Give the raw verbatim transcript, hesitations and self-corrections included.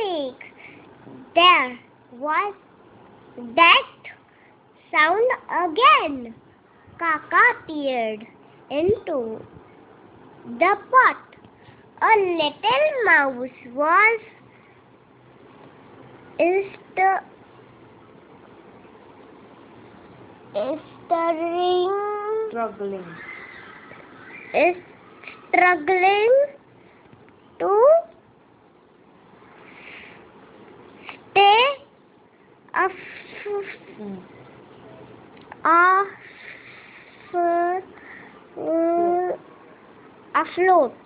quick! There was that sound again. Kaka peered into the pot. A little mouse was stir- stirring, Struggling. struggling to stay af- Mm. af- uh, afloat.